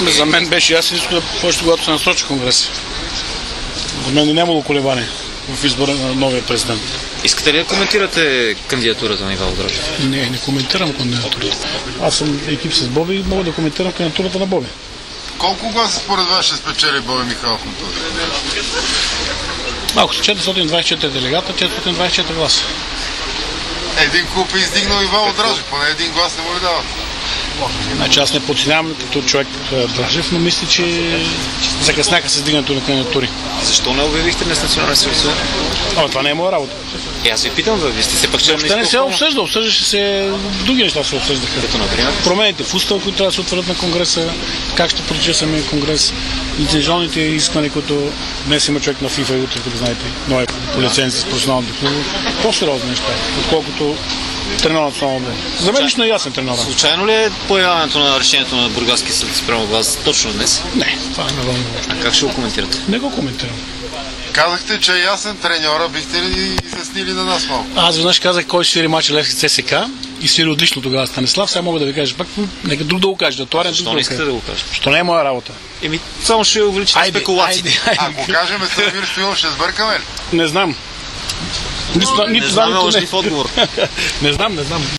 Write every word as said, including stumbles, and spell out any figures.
За мен беше ясно, още когато се насрочи конгрес. За мен не е имало колебание в избора на новия президент. Искате ли да коментирате кандидатурата на Ивайло Дрожев? Не, не коментирам кандидатурата. Аз съм екип с Боби и мога да коментирам кандидатурата на Боби. Колко гласа според вас ще спечели Боби Михайлов на този? Малко са четиристотин двадесет и четири делегата, четиристотин двадесет и четири гласа. Един клуб е издигнал Ивайло Дрожев, поне един глас не му ли дават? Значи аз не подценявам като човек Дрожев, но мисля, че закъсняха с издигането на кандидатури. Защо не обявихте днес национален съюз? О, това не е моя работа. И аз ви питам, вие сте се пък член на Те не се обсъжда, обсъждаше се, други неща се обсъждаха. Като например? Промените в устава, които трябва да се утвърдят на конгреса, как ще протече самия конгрес, лицензионните изисквания, които днес има човек на ФИФА и утре, като знаете, нови по лицензия с професионалните клубове. По-сериозни неща, отколкото треньор на национално. За мен лично е ясен треньор. Случайно ли е появяването на решението на Бургаски съд спрямо вас точно днес? Не, това не го. А как ще го коментирате? Не го коментирам. Казахте, че е ясен треньора, бихте ли изяснили на нас малко? Аз веднъж казах кой свири мача Левски ЦСК и свири отлично тогава Станислав. Сега мога да ви кажа пак, нека друг да го каже, да товарен друг Защо да не го искате каже. да го кажете? Що не е моя работа. Еми, само ще увеличите спекулациите. Ако кажем Самир Стоилов, ще сбъркаме ли? Не знам. Нито, Не нито знам, нито още в отговор. Не знам, не знам.